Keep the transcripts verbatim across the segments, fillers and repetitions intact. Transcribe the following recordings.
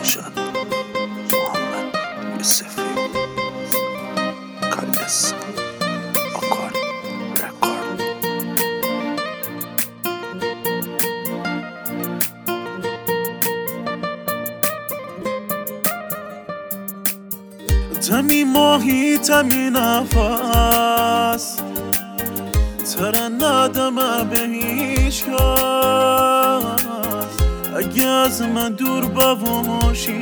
شد محمد یوسفی کالس آکار رکورد. تمی ماهی تمی نفس ترندم به هیچ کس، اگه از من دور باشی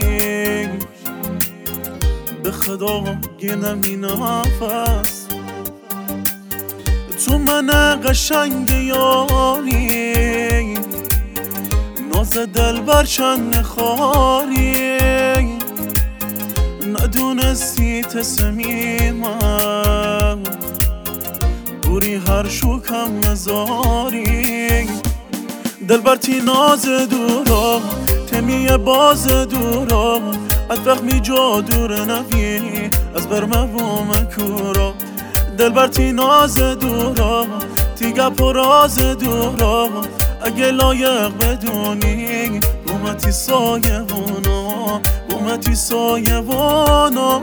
به خدا گیرم نفس. تو من قشنگ یاری ناز دل بر چند خاری، ندونستی تصمیمم بوری هر شوکم مزاری. دل برتی ناز دورا تمی باز دورا، اتفق می جا دور نوی از برمه و مکورا. دل برتی ناز دورا تیگه پراز دورا، اگه لایق بدونی بومتی سایوانا بومتی سایوانا.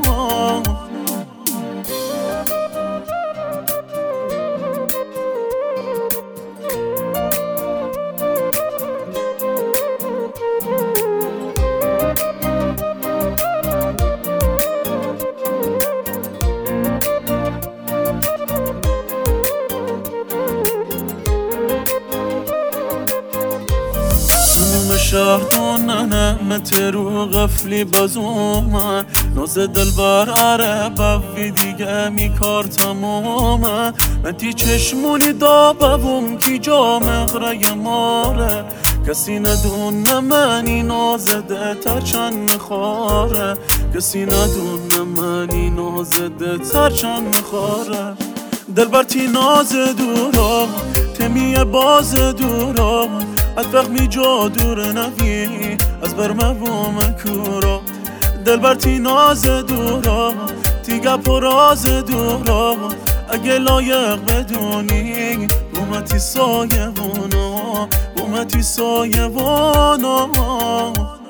شهر دونه مترو غفلی بازومه، نوز دل بر عربه وی دیگه می کار تمومه. من تی چشمونی دابوم کی جا مغره ماره، کسی ندونه منی نازده تر چند خاره، کسی ندونه منی نازده تر چند خاره. دل برتی ناز دورا تمی باز دورا، اتفق می جا دور نوی از برمه و مکورا. دل برتی ناز دورا تیگه پراز دورا، اگه لایق بدونی بومتی سایوانا بومتی سایوانا.